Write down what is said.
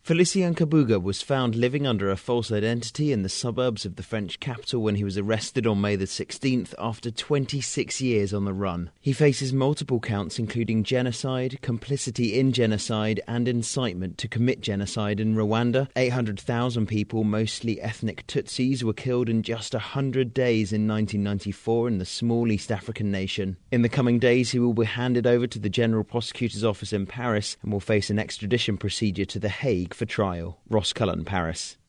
Félicien Kabuga was found living under a false identity in the suburbs of the French capital when he was arrested on May the 16th after 26 years on the run. He faces multiple counts including genocide, complicity in genocide and incitement to commit genocide in Rwanda. 800,000 people, mostly ethnic Tutsis, were killed in just 100 days in 1994 in the small East African nation. In the coming days, he will be handed over to the General Prosecutor's Office in Paris and will face an extradition procedure to The Hague for trial. Ross Cullen, Paris.